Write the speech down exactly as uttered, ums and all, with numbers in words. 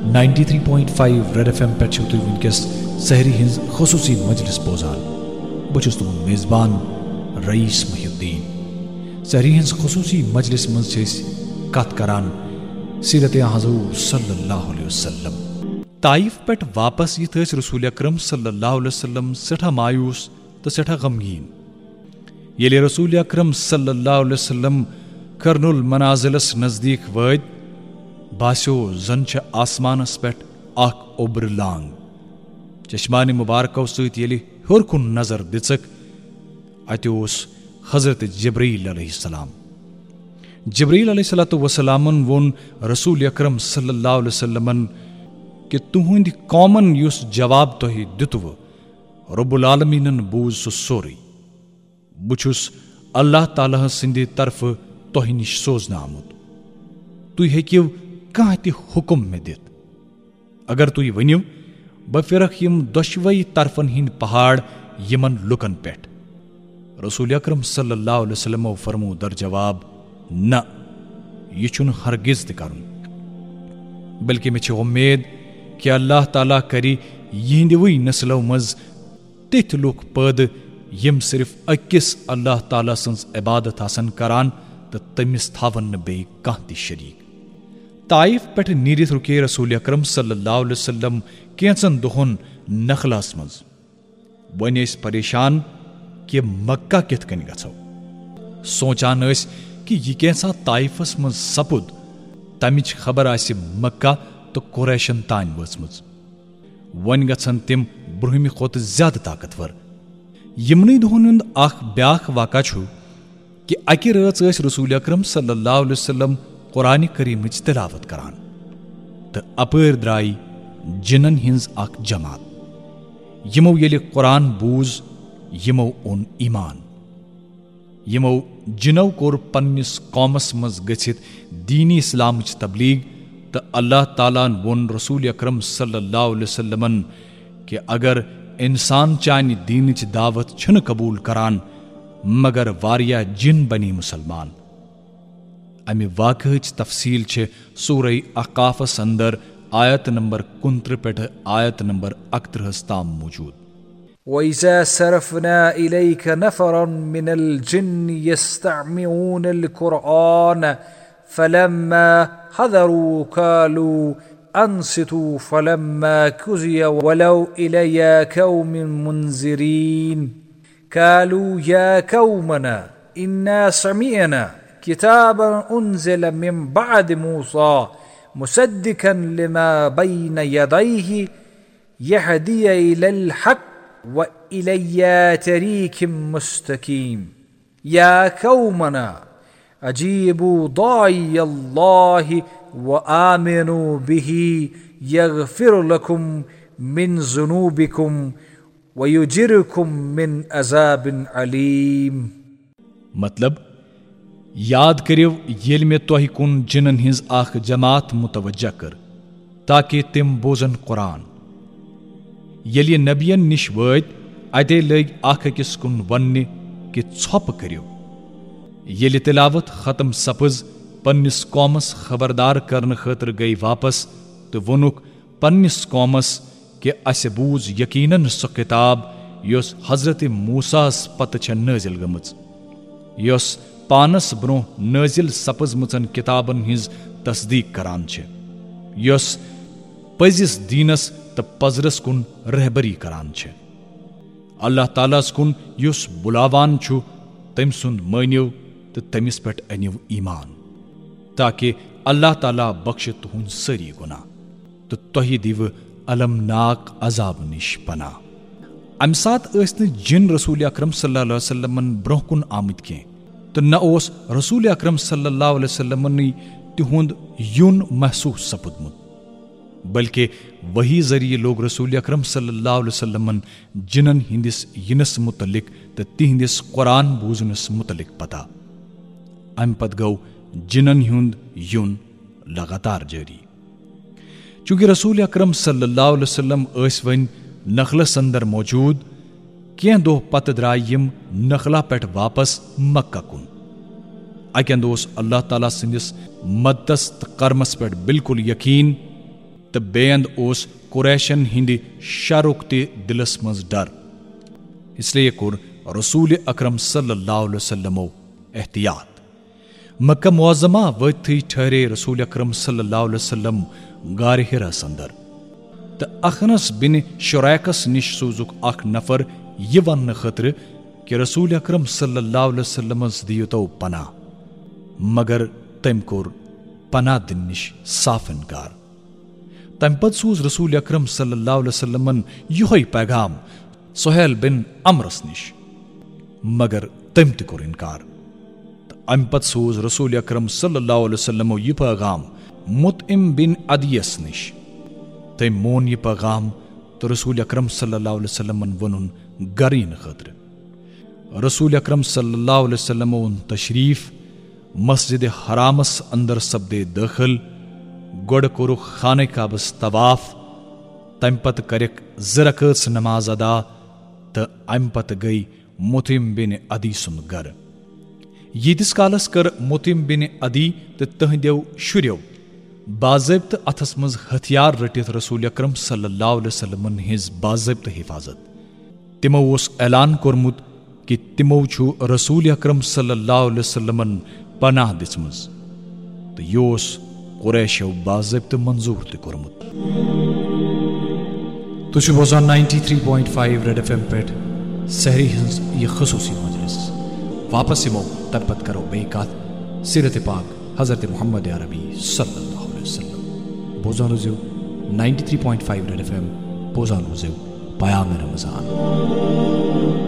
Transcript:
Ninety three point five red FM एम पे तुम वनकस सहरी हिंज खसूसी मजलिस बोजान बहुत तुम मेज़बान रईस मुहिउद्दीन। सहरी हिंज खसूसी मजलिस मज कत करान सीरत हज़ूर सल्लल्लाहु अलैहि वसल्लम। ताइफ पे वापस यित रसूल अकरम सल्लल्लाहु अलैहि वसल्लम सेठा मायूस तो सेठा गमगीन। ये रसूल अकरम सल्लल्लाहु अलैहि वसल्लम कर्नुल मनाजिलस नजदीक वद बास्यो जन आसमानस पे ओब्र लांग। चश्मान मुबारको सत हर कुन नजर दिक अत हजरत जिब्रील अलैहिस्सलाम। जिब्रील अलैहिस्सलातु वस्सलामन वोन रसूल अकरम सल्लल्लाहु अलैहि वसल्लमन कि तुहंद कौमन युस जवाब तुह दितव रब्बुल आलमीनन बूझ सु सोरे। बुछुस अल्लाह ताला सिंदि तरफ तुह निश सोजन आमुत। तुह हेकिव कह ति हुकुम में दित। अगर तुह वनिव बह फिरख यम दोशवई तरफन हिंद पहाड़ यमन लुकन पेट। रसूल अकरम सल्लल्लाहु अलैहि वसल्लम फरमू दर जवाब न यह छुन हरगिज त करुन, बल्कि मे उम्मीद कि अल्लाह ताला करी यिंदवई नस्लों मज तिथ लुक पैद यम सिर्फ अकिस अल्लाह ताला सन्स इबादत आसन करान तो तमिस थावन न बे कह ति शरीक। ताइफ पे नीरित रुके रसूल अकरम सल्लल्लाहु अलैहि वसल्लम कैंचन दोहन नखलास मज। वन परेशान कि मक्का कित कन गो। सोचान कि यह कैसा ताइफस मज सपुद तमिच खबर आसि मक्का तो कुरैशन तान वचमज। वन गछन तिम ब्रुहमि खोत ज्यादा ताकतवर। यमन दोहन हुंद अख ब्याख वाका छु कि अकि रच रसूल अकरम सल्लल्लाहु अलैहि वसल्लम कुरान करीमच तिलावत करान तो अपर द्राई जिनन हिंज अख जमात। यमो येले कुरान बूझ यमो ओन ईमान। यमो जिनो कोर पन्निस कौमस मज गछित दीनी इस्लामच तबलीग तो अल्लाह तालान वोन रसूल अकरम सल्लल्लाहु अलैहि वसल्लमन कि अगर इंसान चानि दीनच दावत छन कबूल करान मगर वारिया जिन बनी मुसलमान। अमि वाकहच तफसील छे सूरह अकाफस अंदर आयत नंबर कुंत्र पेठ आयत नंबर अकत्रहस ताम मौजूद। وإذا صرفنا إليك نفرا من الجن يستمعون القرآن فلما حضروا قالوا أنصتوا فلما قضي ولوا إلى قوم منذرين قالوا يا قومنا إنا سمعنا كتابا أنزل من بعد موسى مصدقا لما بين يديه يهدي إلى الحق وإلى طريق مستقيم يا قومنا أجيبوا داعي الله وآمنوا به يغفر لكم من ذنوبكم ويجركم من عذاب عليم। मतलब याद करियो येल में तोहि कुन जिनन हिंज आख जमात मुतवज्जा कर ताकि तिम बोजन कुरान। ये नबियन निश वत अते लग अख अकिस कुन वन्ने कि छप करियो। ये तिलावत खत्म सपज पन्निस कौमस खबरदार करने खतर गई वापस तो वनुक पन्निस कौमस कि अस बूझ यकीनन सो किताब योस हजरत मूसास पत छ नाजिल गमच योस पानस ब्रोह नाजिल सपजमचन किताबन हिंज तस्दीक करान छ योस पजिस दीनस तो पजरस कुन रहबरी करान छ। अल्लाह तालास कुन युस बुलावान छु तम सुंद मानियो तो तमिस पेट अनिव ईमान ताकि अल्लाह ताला बख्श तुहुन सरी गुना तो तोहि दिव अलमनाक अजाब निश पना। अम सात जिन रसूल अकरम सल्लल्लाहु अलैहि वसल्लम ब्रोह कुन आमद के तो न ओस रसूल अकरम सल्लल्लाहु अलैहि वसल्लम तिहुंद यून महसूस सपुदमुत बल्कि वही जरिए लोग रसूल अकरम सल्लल्लाहु अलैहि वसल्लम जिनन हिंदिस यिनस मुतलिक तो तिहंदिस कुरान बूजनस मुतलिक पता। अम पत गौ जिनन हुंद यून लगातार जारी। चूंकि रसूल अकरम सल्लल्लाहु अलैहि वसल्लम ऐस वन नखलस अंदर मौजूद कह दो पत द्राय यम नखला पेट वापस मक्का कुन। अकंद अल्लाह ताला सिंदिस मदस तो कर्मस पे बिल्कुल यकीन तो बेअंद ओस कुरैशन हिंद शरुक ते दिलस मज डर। इसलिए कुर रसूल अकरम सल्लल्लाहु अलैहि वसल्लम एहतियात। मक्का मुअज़्ज़मा वथी ठहरे रसूल अकरम सल्लल्लाहु अलैहि वसल्लम गार हिरा अंदर तो अखनस बिन शुरैकस निश सूजुक अख नफर यह वन खतर कि रसूल अकरम सल्लल्लाहु अलैहि वसल्लम दियो तो पना, मगर तम कोर पना दिन निश साफ इनकार। तम पद सूज रसूल अकरम सल्लल्लाहु अलैहि वसल्लम यही पैगाम सुहैल बिन अमरस निश, मगर तम ते कोर इनकार। अम पद सूज रसूल अकरम सल्लल्लाहु अलैहि वसल्लम यह पैगाम मुतइम बिन अदियस निश, तम मोन यह पैगाम तो रसूल अकरम सल्लल्लाहु अलैहि वसल्लम वनुन गरीन खतर। रसूल अकरम सल्लल्लाहु अलैहि वसल्लम तशरीफ मस्जिद हरामस अंदर सबदे दाखिल, गोड़ कोरु खाने काबस तवाफ, तम पत करक ज़रकस नमाज अदा तो अम पत गई मुतिम बिन अदी सुन गर। यीतिस कालस कर मुतिम बिन अदी तो तहदेव शुर्यो बाज़ाब्त अथस मज हथियार रटित रसूल अकरम सल्लल्लाहु अलैहि वसल्लम हिज बाज़ाब्त हिफाजत। तिमो उस ऐलान कोरमुत कि तिमो छु रसूल अकरम सल्लल्लाहु अलैहि वसल्लम पनाह दिसमज तो योस कुरैशो बाज़ाब्त मंजूर ते कोरमुत। तो छु बोजान तिरानवे पॉइंट पाँच रेड एफएम पेट सहरी हिंस ये खसूसी मजलिस वापस सिमो तबत करो बेकात सीरत पाक हजरत मोहम्मद अरबी सल्लल्लाहु अलैहि वसल्लम। बोजान जो तिरानवे पॉइंट पाँच रेड एफएम बोजान जो पयाम रमजान।